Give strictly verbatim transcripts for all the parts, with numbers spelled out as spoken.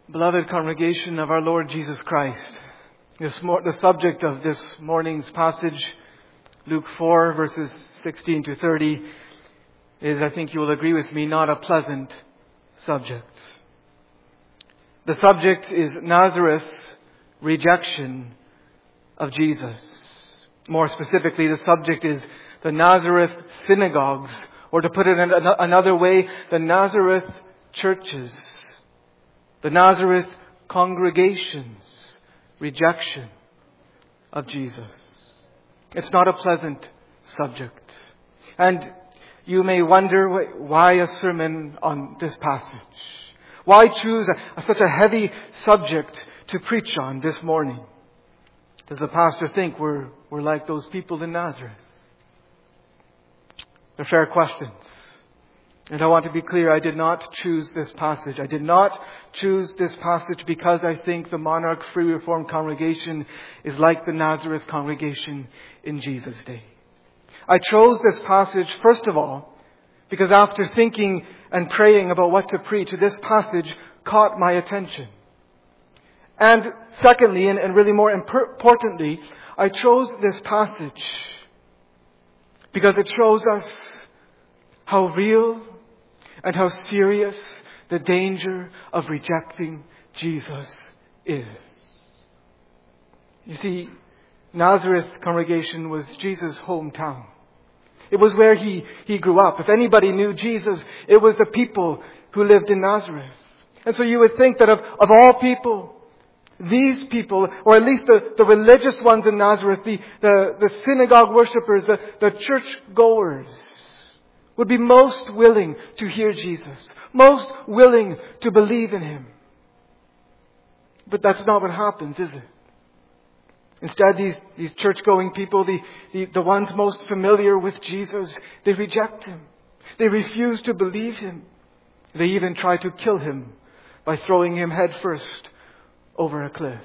Beloved congregation of our Lord Jesus Christ, this mor- the subject of this morning's passage, Luke four, verses sixteen to thirty, is, I think you will agree with me, not a pleasant subject. The subject is Nazareth's rejection of Jesus. More specifically, the subject is the Nazareth synagogues, or to put it in another way, the Nazareth churches. The Nazareth congregation's rejection of Jesus. It's not a pleasant subject. And you may wonder why a sermon on this passage. Why choose a, such a heavy subject to preach on this morning? Does the pastor think we're, we're like those people in Nazareth? They're fair questions. And I want to be clear, I did not choose this passage. I did not choose this passage because I think the Monarch Free Reformed congregation is like the Nazareth congregation in Jesus' day. I chose this passage, first of all, because after thinking and praying about what to preach, this passage caught my attention. And secondly, and, and really more importantly, I chose this passage because it shows us how real and how serious the danger of rejecting Jesus is. You see, Nazareth congregation was Jesus' hometown. It was where he, he grew up. If anybody knew Jesus, it was the people who lived in Nazareth. And so you would think that of, of all people, these people, or at least the, the religious ones in Nazareth, the, the, the synagogue worshippers, the, the church goers, would be most willing to hear Jesus, most willing to believe in Him. But that's not what happens, is it? Instead, these, these church-going people, the, the, the ones most familiar with Jesus, they reject Him. They refuse to believe Him. They even try to kill Him by throwing Him headfirst over a cliff.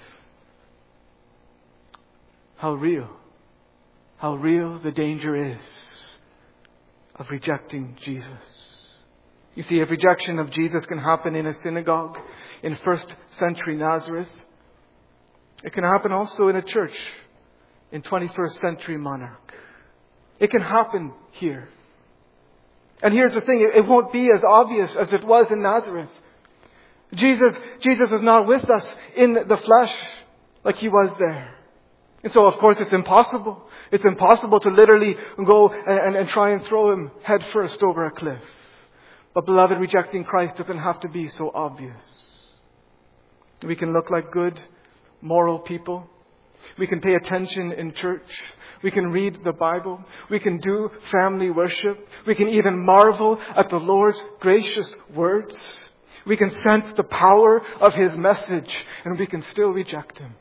How real, how real the danger is of rejecting Jesus. You see, if rejection of Jesus can happen in a synagogue in first century Nazareth, it can happen also in a church in twenty-first century Monarch. It can happen here. And here's the thing, it won't be as obvious as it was in Nazareth. Jesus, Jesus is not with us in the flesh like He was there. And so, of course, it's impossible. It's impossible to literally go and, and, and try and throw Him head first over a cliff. But beloved, rejecting Christ doesn't have to be so obvious. We can look like good, moral people. We can pay attention in church. We can read the Bible. We can do family worship. We can even marvel at the Lord's gracious words. We can sense the power of His message, and we can still reject Him.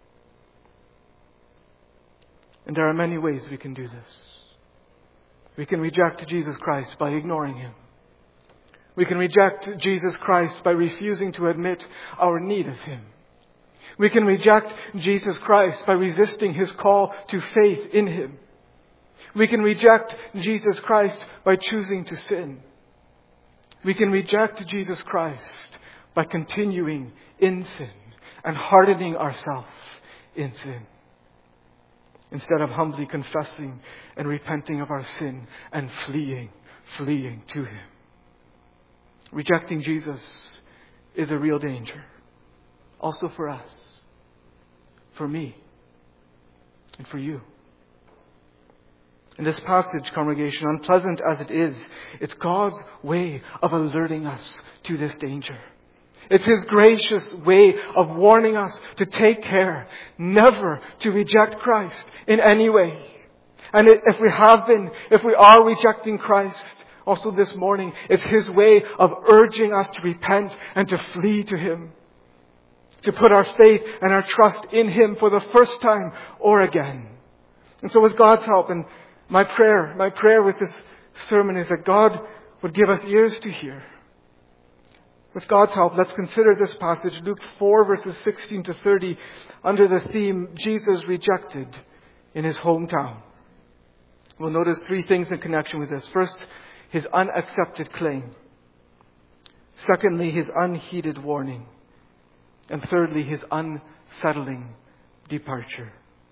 And there are many ways we can do this. We can reject Jesus Christ by ignoring Him. We can reject Jesus Christ by refusing to admit our need of Him. We can reject Jesus Christ by resisting His call to faith in Him. We can reject Jesus Christ by choosing to sin. We can reject Jesus Christ by continuing in sin and hardening ourselves in sin, instead of humbly confessing and repenting of our sin and fleeing, fleeing to Him. Rejecting Jesus is a real danger. Also for us, for me, and for you. In this passage, congregation, unpleasant as it is, it's God's way of alerting us to this danger. It's His gracious way of warning us to take care, never to reject Christ in any way. And if we have been, if we are rejecting Christ, also this morning, it's His way of urging us to repent and to flee to Him. To put our faith and our trust in Him for the first time or again. And so with God's help, and my prayer, my prayer with this sermon is that God would give us ears to hear. With God's help, let's consider this passage, Luke four, verses sixteen to thirty, under the theme, Jesus rejected in His hometown. We'll notice three things in connection with this. First, His unaccepted claim. Secondly, His unheeded warning. And thirdly, his unsettling departure.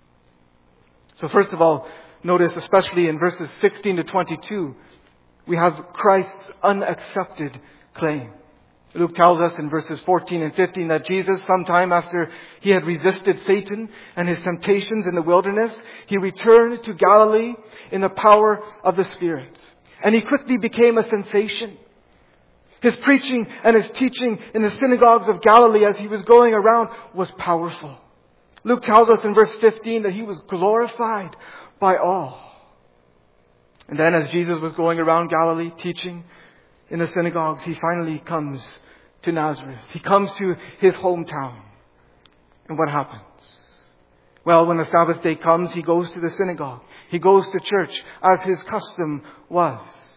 So first of all, notice especially in verses sixteen to twenty-two, we have Christ's unaccepted claim. Luke tells us in verses fourteen and fifteen that Jesus, sometime after he had resisted Satan and his temptations in the wilderness, he returned to Galilee in the power of the Spirit. And he quickly became a sensation. His preaching and his teaching in the synagogues of Galilee as he was going around was powerful. Luke tells us in verse fifteen that he was glorified by all. And then as Jesus was going around Galilee teaching in the synagogues, he finally comes to Nazareth. He comes to his hometown. And what happens? Well, when the Sabbath day comes, he goes to the synagogue. He goes to church as his custom was.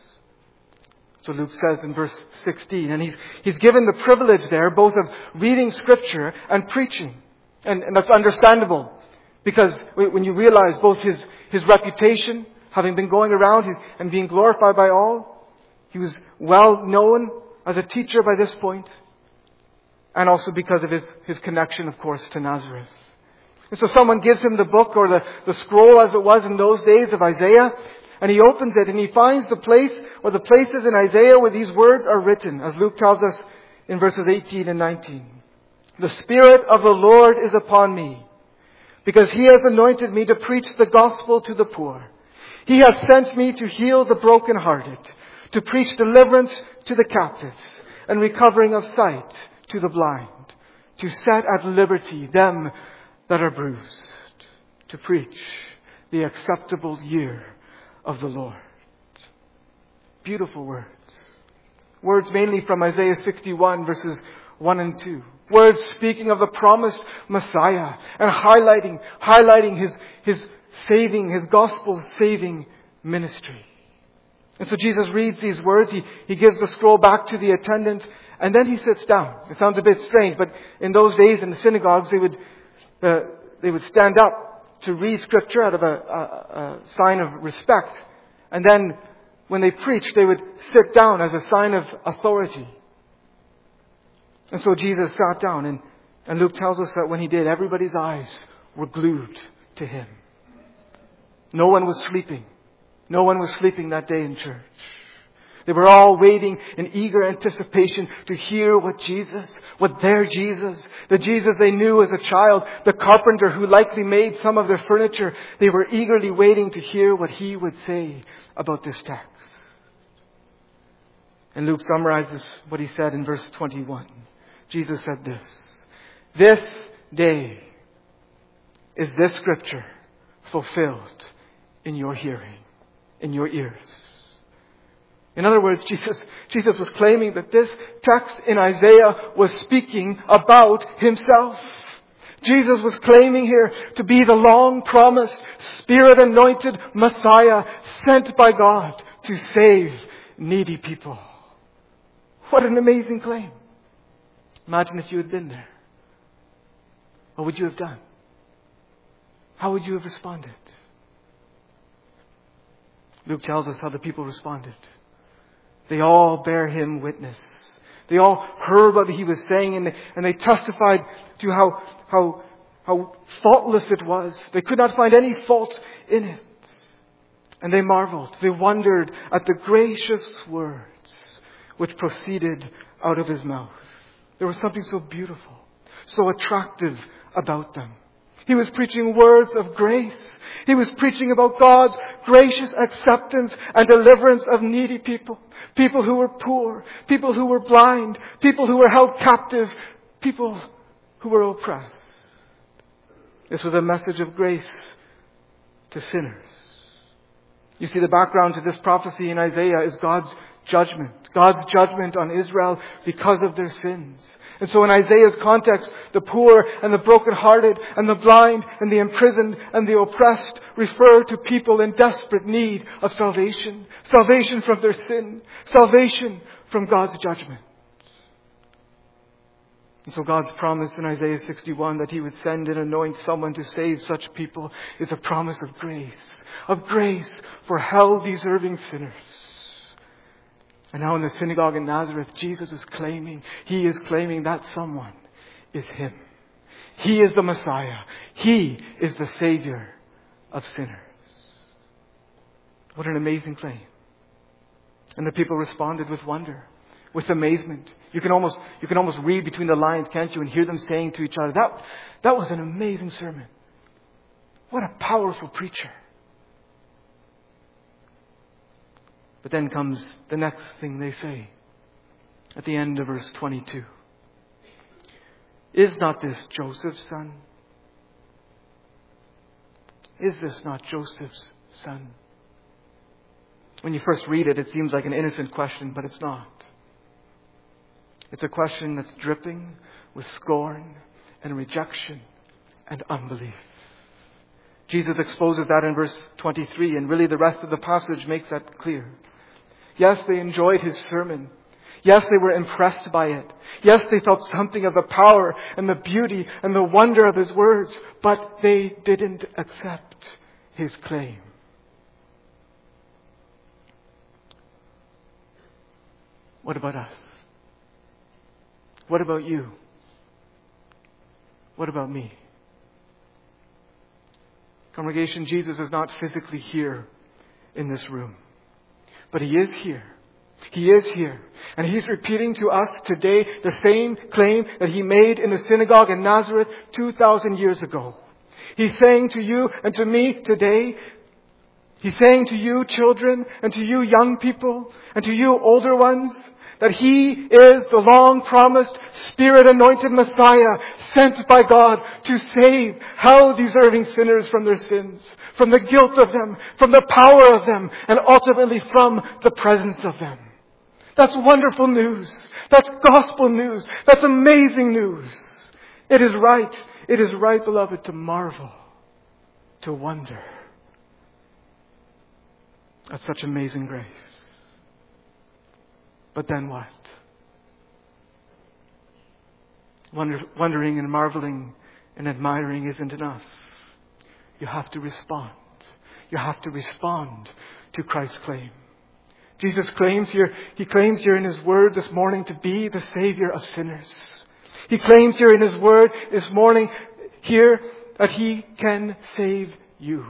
So Luke says in verse sixteen, and he's, he's given the privilege there both of reading Scripture and preaching. And, and that's understandable, because when you realize both his, his reputation, having been going around his, and being glorified by all, he was well known as a teacher by this point, and also because of his, his connection, of course, to Nazareth. And so someone gives him the book, or the, the scroll as it was in those days of Isaiah, and he opens it and he finds the place or the places in Isaiah where these words are written, as Luke tells us in verses eighteen and nineteen. The Spirit of the Lord is upon me, because He has anointed me to preach the gospel to the poor. He has sent me to heal the brokenhearted, to preach deliverance to the captives, and recovering of sight to the blind, to set at liberty them that are bruised, to preach the acceptable year of the Lord. Beautiful words. Words mainly from Isaiah sixty-one verses one and two. Words speaking of the promised Messiah and highlighting, highlighting his, his saving, his gospel saving ministry. And so Jesus reads these words. He, he gives the scroll back to the attendant, and then he sits down. It sounds a bit strange, but in those days in the synagogues, they would, uh, they would stand up to read Scripture out of a, a, a sign of respect. And then when they preached, they would sit down as a sign of authority. And so Jesus sat down, and, and Luke tells us that when he did, everybody's eyes were glued to him. No one was sleeping. No one was sleeping that day in church. They were all waiting in eager anticipation to hear what Jesus, what their Jesus, the Jesus they knew as a child, the carpenter who likely made some of their furniture, they were eagerly waiting to hear what he would say about this text. And Luke summarizes what he said in verse twenty-one. Jesus said this, "This day is this Scripture fulfilled in your hearing, in your ears." In other words, Jesus, Jesus was claiming that this text in Isaiah was speaking about himself. Jesus was claiming here to be the long-promised, Spirit-anointed Messiah sent by God to save needy people. What an amazing claim. Imagine if you had been there. What would you have done? How would you have responded? Luke tells us how the people responded. They all bear him witness. They all heard what he was saying, and they, and they testified to how, how, how faultless it was. They could not find any fault in it. And they marveled. They wondered at the gracious words which proceeded out of his mouth. There was something so beautiful, so attractive about them. He was preaching words of grace. He was preaching about God's gracious acceptance and deliverance of needy people. People who were poor, people who were blind, people who were held captive, people who were oppressed. This was a message of grace to sinners. You see, the background to this prophecy in Isaiah is God's judgment. God's judgment on Israel because of their sins. And so in Isaiah's context, the poor and the brokenhearted and the blind and the imprisoned and the oppressed refer to people in desperate need of salvation. Salvation from their sin. Salvation from God's judgment. And so God's promise in Isaiah sixty-one that He would send and anoint someone to save such people is a promise of grace. Of grace for hell-deserving sinners. And now in the synagogue in Nazareth, Jesus is claiming, He is claiming that someone is Him. He is the Messiah. He is the Savior of sinners. What an amazing claim. And the people responded with wonder, with amazement. You can almost, you can almost read between the lines, can't you, and hear them saying to each other, that, that was an amazing sermon. What a powerful preacher. But then comes the next thing they say at the end of verse twenty-two. Is not this Joseph's son? Is this not Joseph's son? When you first read it, it seems like an innocent question, but it's not. It's a question that's dripping with scorn and rejection and unbelief. Jesus exposes that in verse twenty-three, and really the rest of the passage makes that clear. Yes, they enjoyed His sermon. Yes, they were impressed by it. Yes, they felt something of the power and the beauty and the wonder of His words, but they didn't accept His claim. What about us? What about you? What about me? Congregation, Jesus is not physically here in this room, but He is here. He is here. And He's repeating to us today the same claim that He made in the synagogue in Nazareth two thousand years ago. He's saying to you and to me today, He's saying to you children and to you young people and to you older ones, that He is the long-promised, Spirit-anointed Messiah sent by God to save hell-deserving sinners from their sins, from the guilt of them, from the power of them, and ultimately from the presence of them. That's wonderful news. That's gospel news. That's amazing news. It is right. It is right, beloved, to marvel, to wonder at such amazing grace. But then what? Wonder, wondering and marveling and admiring isn't enough. You have to respond. You have to respond to Christ's claim. Jesus claims here, He claims here in His Word this morning to be the Savior of sinners. He claims here in His Word this morning here that He can save you.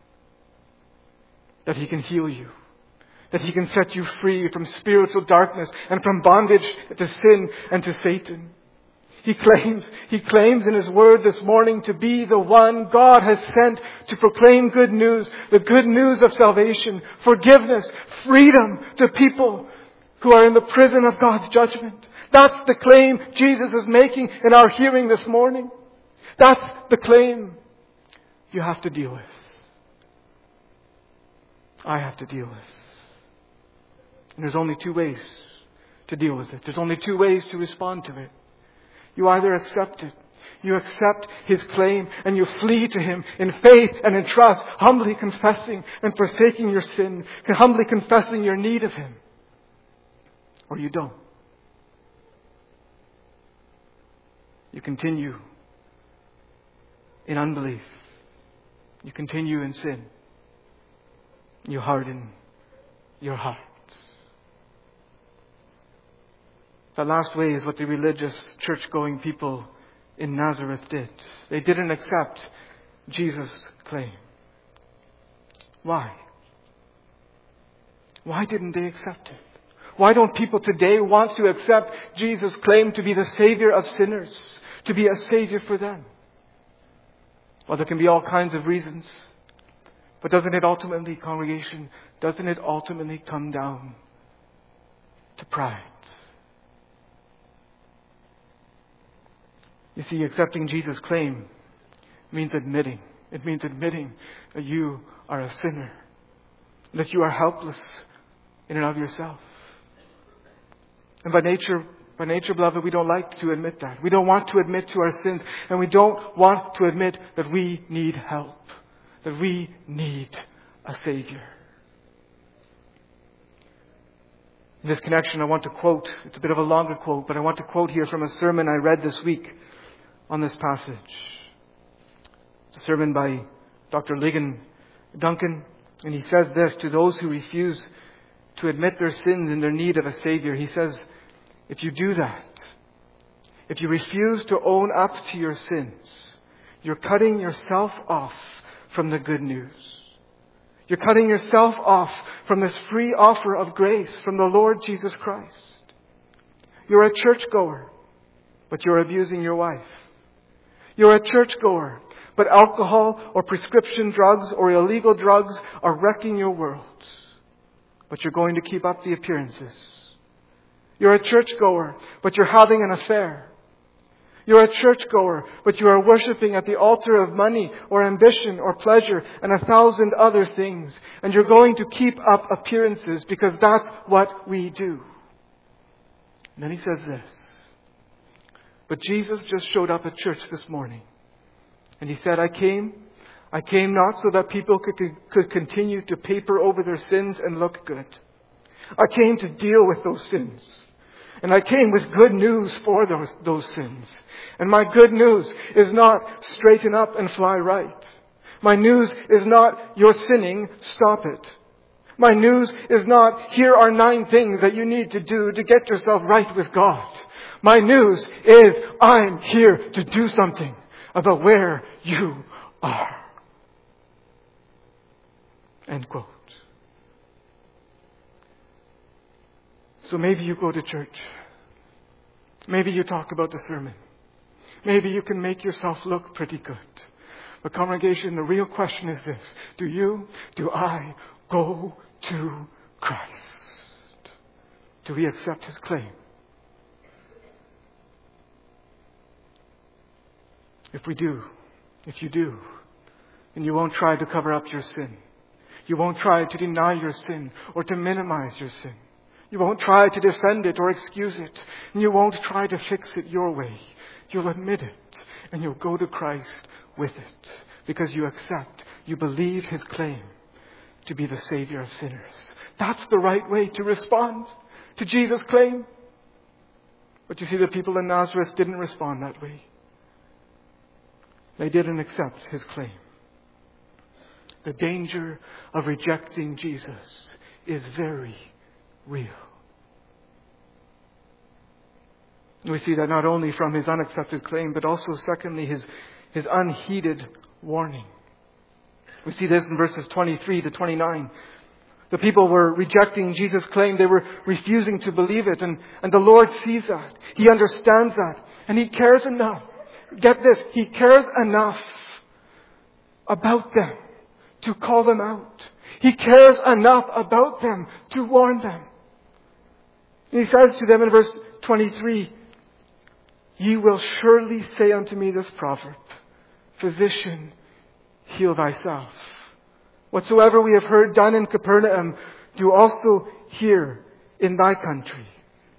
That He can heal you. That He can set you free from spiritual darkness and from bondage to sin and to Satan. He claims, He claims in His Word this morning to be the one God has sent to proclaim good news, the good news of salvation, forgiveness, freedom to people who are in the prison of God's judgment. That's the claim Jesus is making in our hearing this morning. That's the claim you have to deal with. I have to deal with. And there's only two ways to deal with it. There's only two ways to respond to it. You either accept it. You accept His claim and you flee to Him in faith and in trust, humbly confessing and forsaking your sin, humbly confessing your need of Him. Or you don't. You continue in unbelief. You continue in sin. You harden your heart. That last way is what the religious, church-going people in Nazareth did. They didn't accept Jesus' claim. Why? Why didn't they accept it? Why don't people today want to accept Jesus' claim to be the Savior of sinners, to be a Savior for them? Well, there can be all kinds of reasons. But doesn't it ultimately, congregation, doesn't it ultimately come down to pride? You see, accepting Jesus' claim means admitting. It means admitting that you are a sinner. That you are helpless in and of yourself. And by nature, by nature, beloved, we don't like to admit that. We don't want to admit to our sins. And we don't want to admit that we need help. That we need a Savior. In this connection, I want to quote, it's a bit of a longer quote, but I want to quote here from a sermon I read this week on this passage. It's a sermon by Doctor Ligon Duncan, and he says this to those who refuse to admit their sins and their need of a Savior. He says, if you do that, if you refuse to own up to your sins, you're cutting yourself off from the good news. You're cutting yourself off from this free offer of grace from the Lord Jesus Christ. You're a churchgoer, but you're abusing your wife. You're a churchgoer, but alcohol or prescription drugs or illegal drugs are wrecking your world. But you're going to keep up the appearances. You're a churchgoer, but you're having an affair. You're a churchgoer, but you are worshiping at the altar of money or ambition or pleasure and a thousand other things. And you're going to keep up appearances because that's what we do. And then he says this. But Jesus just showed up at church this morning. And he said, I came, I came not so that people could, could continue to paper over their sins and look good. I came to deal with those sins. And I came with good news for those, those sins. And my good news is not straighten up and fly right. My news is not you're sinning, stop it. My news is not here are nine things that you need to do to get yourself right with God. My news is I'm here to do something about where you are. End quote. So maybe you go to church. Maybe you talk about the sermon. Maybe you can make yourself look pretty good. But congregation, the real question is this. Do you, do I go to Christ? Do we accept His claim? If we do, if you do, then you won't try to cover up your sin. You won't try to deny your sin or to minimize your sin. You won't try to defend it or excuse it. And you won't try to fix it your way. You'll admit it and you'll go to Christ with it because you accept, you believe His claim to be the Savior of sinners. That's the right way to respond to Jesus' claim. But you see, the people in Nazareth didn't respond that way. They didn't accept His claim. The danger of rejecting Jesus is very real. We see that not only from His unaccepted claim, but also, secondly, His, his unheeded warning. We see this in verses twenty-three to twenty-nine. The people were rejecting Jesus' claim. They were refusing to believe it. And, and the Lord sees that. He understands that. And He cares enough. Get this. He cares enough about them to call them out. He cares enough about them to warn them. And He says to them in verse twenty-three, Ye will surely say unto me this proverb, Physician, heal thyself. Whatsoever we have heard done in Capernaum, do also here in thy country.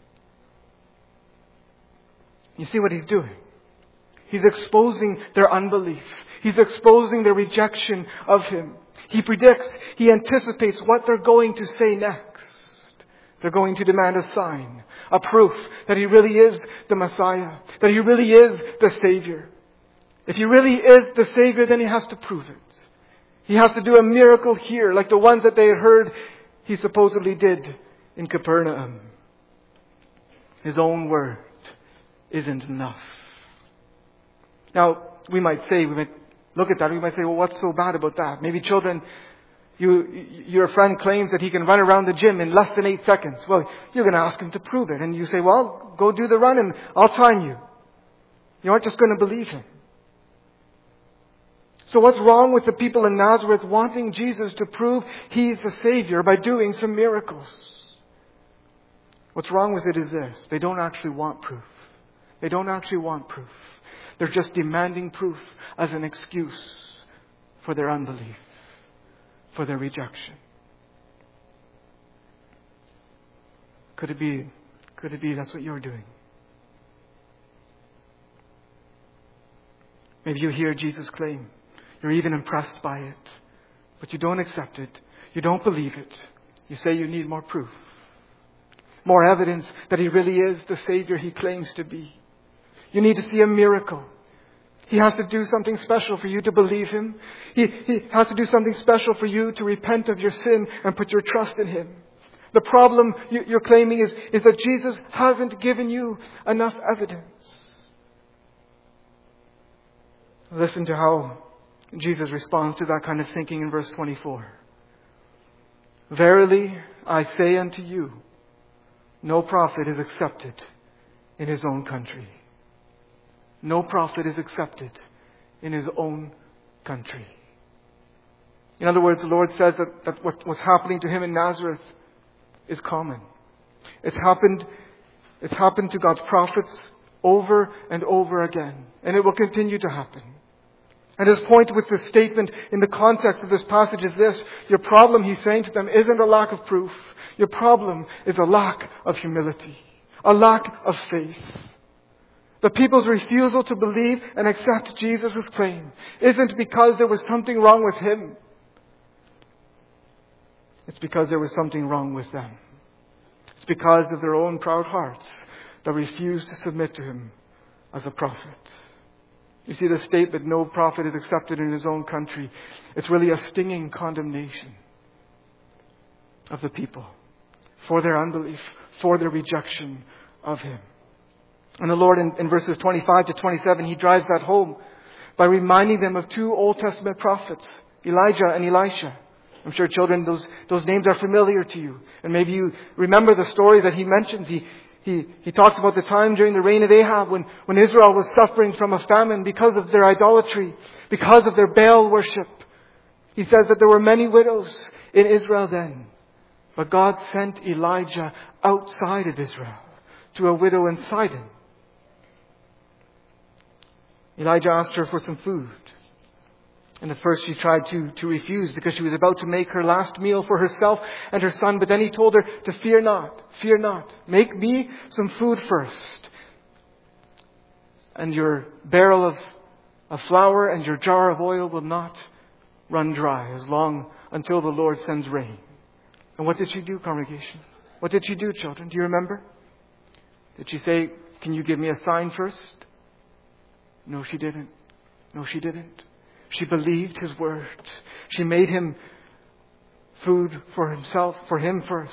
You see what He's doing? He's exposing their unbelief. He's exposing their rejection of Him. He predicts, He anticipates what they're going to say next. They're going to demand a sign, a proof that He really is the Messiah, that He really is the Savior. If He really is the Savior, then He has to prove it. He has to do a miracle here, like the ones that they had heard He supposedly did in Capernaum. His own word isn't enough. Now, we might say, we might look at that, we might say, well, what's so bad about that? Maybe children, you, your friend claims that he can run around the gym in less than eight seconds. Well, you're going to ask him to prove it. And you say, well, go do the run and I'll time you. You aren't just going to believe him. So what's wrong with the people in Nazareth wanting Jesus to prove He's the Savior by doing some miracles? What's wrong with it is this. They don't actually want proof. They don't actually want proof. They're just demanding proof as an excuse for their unbelief, for their rejection. Could it be, could it be that's what you're doing? Maybe you hear Jesus' claim. You're even impressed by it, but you don't accept it. You don't believe it. You say you need more proof, more evidence that He really is the Savior He claims to be. You need to see a miracle. He has to do something special for you to believe Him. He, he has to do something special for you to repent of your sin and put your trust in Him. The problem you, you're claiming is, is that Jesus hasn't given you enough evidence. Listen to how Jesus responds to that kind of thinking in verse twenty-four. Verily, I say unto you, no prophet is accepted in his own country. No prophet is accepted in his own country. In other words, the Lord says that, that what was happening to him in Nazareth is common. It's happened, it's happened to God's prophets over and over again. And it will continue to happen. And his point with this statement in the context of this passage is this. Your problem, he's saying to them, isn't a lack of proof. Your problem is a lack of humility. A lack of faith. The people's refusal to believe and accept Jesus' claim isn't because there was something wrong with him. It's because there was something wrong with them. It's because of their own proud hearts that refused to submit to him as a prophet. You see, the statement, no prophet is accepted in his own country, it's really a stinging condemnation of the people for their unbelief, for their rejection of him. And the Lord, in, in verses twenty-five to twenty-seven, he drives that home by reminding them of two Old Testament prophets, Elijah and Elisha. I'm sure, children, those, those names are familiar to you. And maybe you remember the story that he mentions. He, he, he talks about the time during the reign of Ahab when, when Israel was suffering from a famine because of their idolatry, because of their Baal worship. He says that there were many widows in Israel then. But God sent Elijah outside of Israel to a widow in Sidon. Elijah asked her for some food. And at first she tried to, to refuse because she was about to make her last meal for herself and her son. But then he told her to fear not, fear not. Make me some food first. And your barrel of, of flour and your jar of oil will not run dry as long until the Lord sends rain. And what did she do, congregation? What did she do, children? Do you remember? Did she say, can you give me a sign first? No, she didn't. No, she didn't. She believed his word. She made him food for himself, for him first.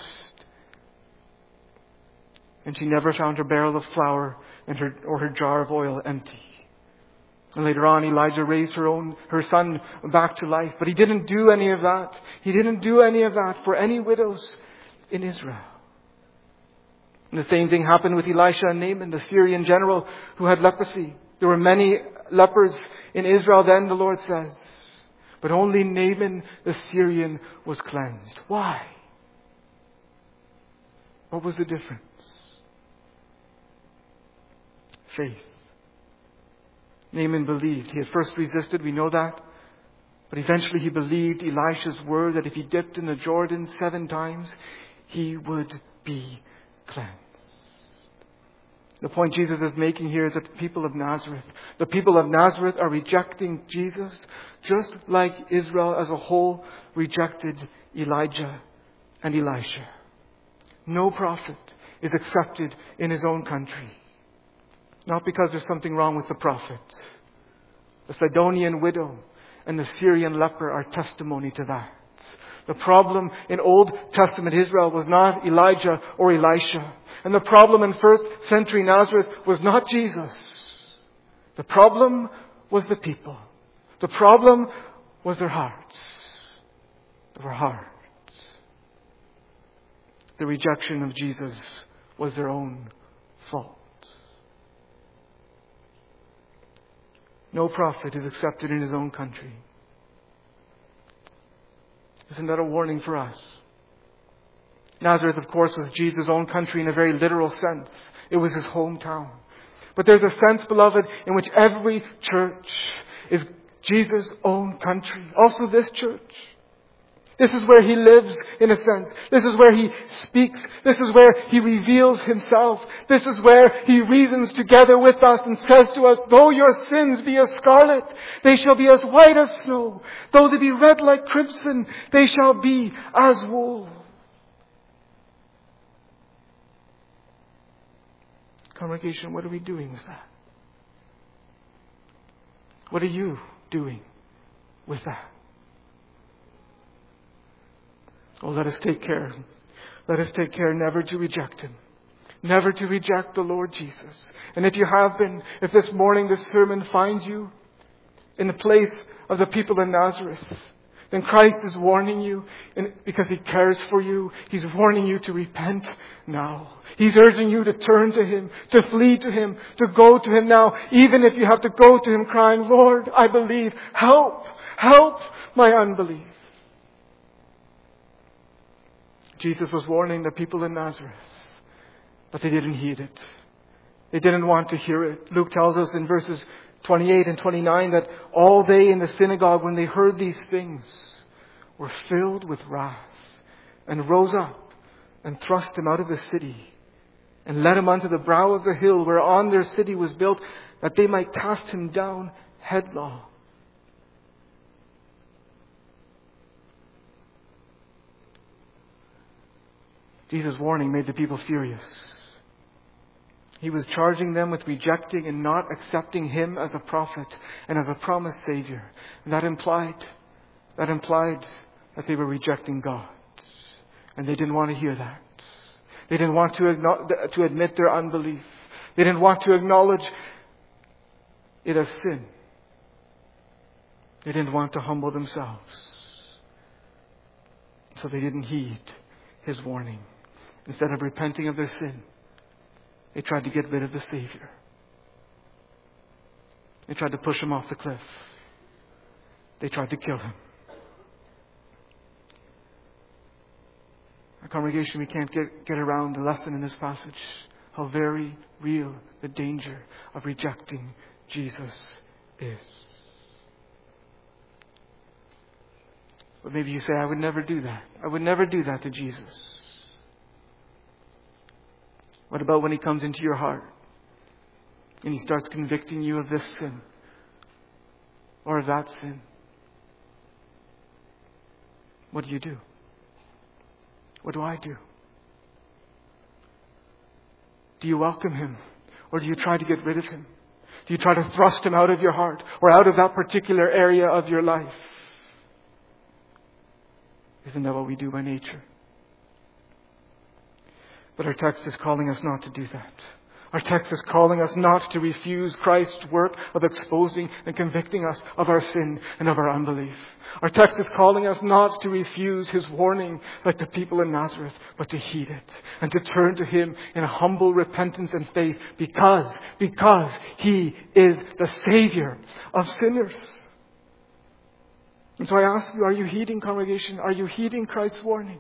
And she never found her barrel of flour and her, or her jar of oil empty. And later on, Elijah raised her own, her son back to life. But he didn't do any of that. He didn't do any of that for any widows in Israel. And the same thing happened with Elisha and Naaman, the Syrian general who had leprosy. There were many lepers in Israel then, the Lord says. But only Naaman the Syrian was cleansed. Why? What was the difference? Faith. Naaman believed. He at first resisted, we know that. But eventually he believed Elisha's word that if he dipped in the Jordan seven times, he would be cleansed. The point Jesus is making here is that the people of Nazareth, the people of Nazareth are rejecting Jesus just like Israel as a whole rejected Elijah and Elisha. No prophet is accepted in his own country. Not because there's something wrong with the prophet. The Sidonian widow and the Syrian leper are testimony to that. The problem in Old Testament Israel was not Elijah or Elisha. And the problem in first century Nazareth was not Jesus. The problem was the people. The problem was their hearts. Their hearts. The rejection of Jesus was their own fault. No prophet is accepted in his own country. Isn't that a warning for us? Nazareth, of course, was Jesus' own country in a very literal sense. It was his hometown. But there's a sense, beloved, in which every church is Jesus' own country. Also this church. This is where he lives, in a sense. This is where he speaks. This is where he reveals himself. This is where he reasons together with us and says to us, though your sins be as scarlet, they shall be as white as snow. Though they be red like crimson, they shall be as wool. Congregation, what are we doing with that? What are you doing with that? Oh, let us take care. Let us take care never to reject him. Never to reject the Lord Jesus. And if you have been, if this morning this sermon finds you in the place of the people in Nazareth, then Christ is warning you, and because He cares for you. He's warning you to repent now. He's urging you to turn to Him, to flee to Him, to go to Him now, even if you have to go to Him crying, Lord, I believe. Help! Help my unbelief. Jesus was warning the people in Nazareth, but they didn't heed it. They didn't want to hear it. Luke tells us in verses twenty-eight and twenty-nine that all they in the synagogue, when they heard these things, were filled with wrath and rose up and thrust him out of the city and led him unto the brow of the hill whereon their city was built, that they might cast him down headlong. Jesus' warning made the people furious. He was charging them with rejecting and not accepting Him as a prophet and as a promised Savior. And that implied, that implied that they were rejecting God. And they didn't want to hear that. They didn't want to, to admit their unbelief. They didn't want to acknowledge it as sin. They didn't want to humble themselves. So they didn't heed His warning. Instead of repenting of their sin, they tried to get rid of the Savior. They tried to push Him off the cliff. They tried to kill Him. Our congregation, we can't get, get around the lesson in this passage. How very real the danger of rejecting Jesus is. But maybe you say, I would never do that. I would never do that to Jesus. What about when He comes into your heart and He starts convicting you of this sin or of that sin? What do you do? What do I do? Do you welcome Him, or do you try to get rid of Him? Do you try to thrust Him out of your heart or out of that particular area of your life? Isn't that what we do by nature? But our text is calling us not to do that. Our text is calling us not to refuse Christ's work of exposing and convicting us of our sin and of our unbelief. Our text is calling us not to refuse His warning like the people in Nazareth, but to heed it and to turn to Him in humble repentance and faith because, because He is the Savior of sinners. And so I ask you, are you heeding, congregation? Are you heeding Christ's warning?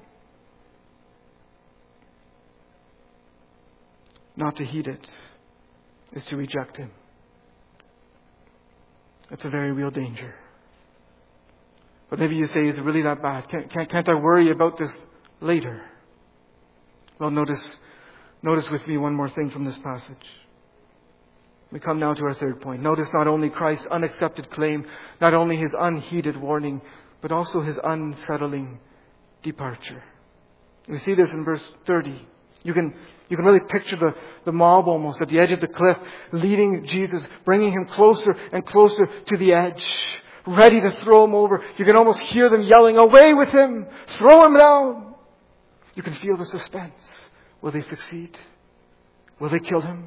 Not to heed it is to reject Him. That's a very real danger. But maybe you say, is it really that bad? Can't, can't, can't I worry about this later? Well, notice, notice with me one more thing from this passage. We come now to our third point. Notice not only Christ's unaccepted claim, not only His unheeded warning, but also His unsettling departure. We see this in verse thirty. You can, you can really picture the, the mob almost at the edge of the cliff, leading Jesus, bringing Him closer and closer to the edge, ready to throw Him over. You can almost hear them yelling, away with Him! Throw Him down! You can feel the suspense. Will they succeed? Will they kill Him?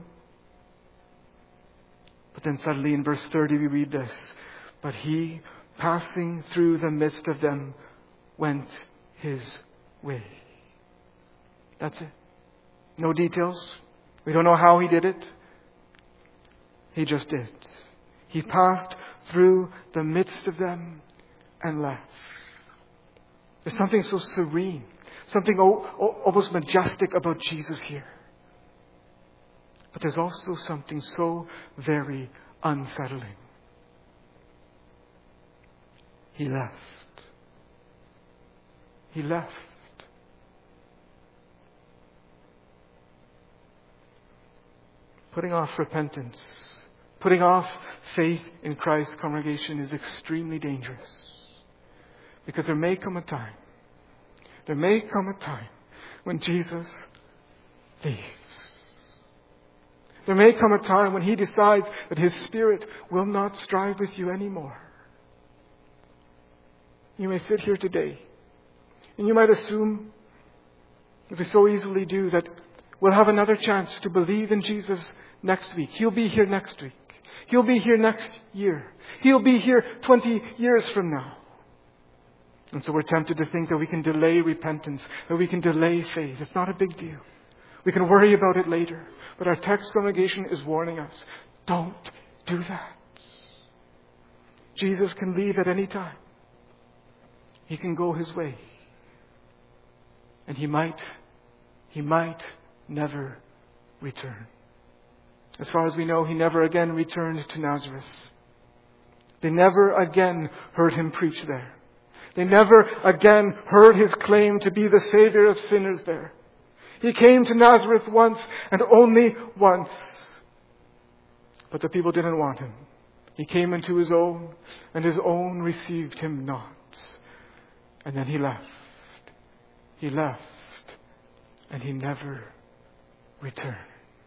But then suddenly in verse thirty we read this. But He, passing through the midst of them, went His way. That's it. No details. We don't know how He did it. He just did. He passed through the midst of them and left. There's something so serene, something almost majestic about Jesus here. But there's also something so very unsettling. He left. He left. Putting off repentance, putting off faith in Christ's congregation is extremely dangerous. Because there may come a time, there may come a time when Jesus leaves. There may come a time when He decides that His Spirit will not strive with you anymore. You may sit here today, and you might assume, if we so easily do, that we'll have another chance to believe in Jesus next week. He'll be here next week. He'll be here next year. He'll be here twenty years from now. And so we're tempted to think that we can delay repentance, that we can delay faith. It's not a big deal. We can worry about it later. But our text congregation is warning us, don't do that. Jesus can leave at any time. He can go his way. And he might, he might never return. As far as we know, he never again returned to Nazareth. They never again heard him preach there. They never again heard his claim to be the Savior of sinners there. He came to Nazareth once and only once. But the people didn't want him. He came into his own, and his own received him not. And then he left. He left, and he never returned.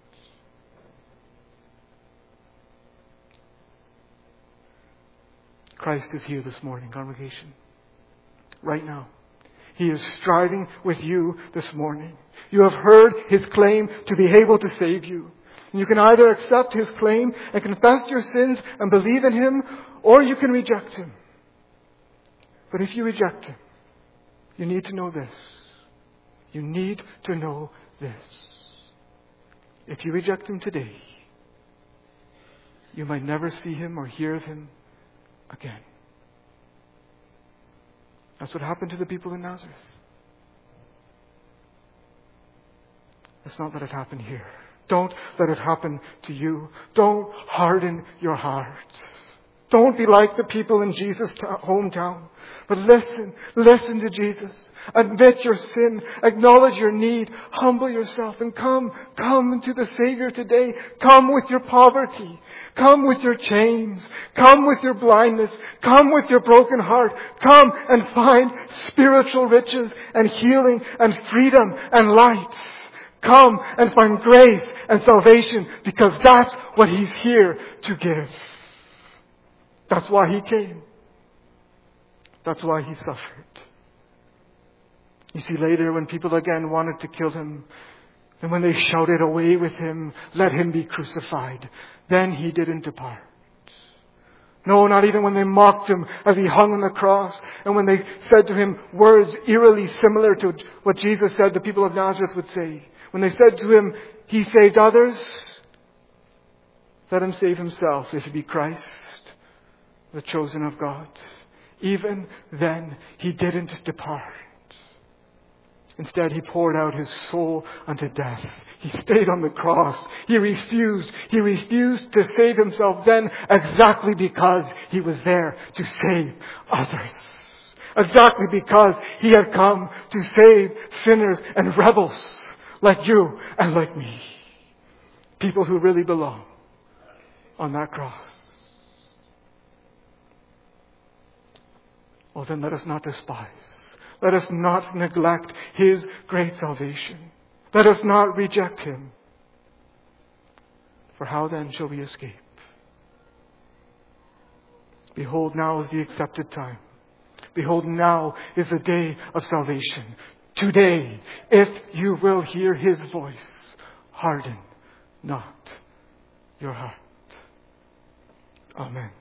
Christ is here this morning, congregation. Right now. He is striving with you this morning. You have heard his claim to be able to save you. And you can either accept his claim and confess your sins and believe in him, or you can reject him. But if you reject him, you need to know this. You need to know this. If you reject him today, you might never see him or hear of him again. That's what happened to the people in Nazareth. Let's not let it happen here. Don't let it happen to you. Don't harden your heart. Don't be like the people in Jesus' hometown. But listen, listen to Jesus. Admit your sin. Acknowledge your need. Humble yourself and come, come to the Savior today. Come with your poverty. Come with your chains. Come with your blindness. Come with your broken heart. Come and find spiritual riches and healing and freedom and light. Come and find grace and salvation, because that's what he's here to give. That's why he came. That's why he suffered. You see, later when people again wanted to kill him, and when they shouted away with him, let him be crucified, then he didn't depart. No, not even when they mocked him as he hung on the cross, and when they said to him words eerily similar to what Jesus said the people of Nazareth would say. When they said to him, he saved others, let him save himself if he be Christ, the chosen of God. Even then, he didn't depart. Instead, he poured out his soul unto death. He stayed on the cross. He refused. He refused to save himself then, exactly because he was there to save others. Exactly because he had come to save sinners and rebels like you and like me. People who really belong on that cross. Well, then let us not despise. Let us not neglect his great salvation. Let us not reject him. For how then shall we escape? Behold, now is the accepted time. Behold, now is the day of salvation. Today, if you will hear his voice, harden not your heart. Amen.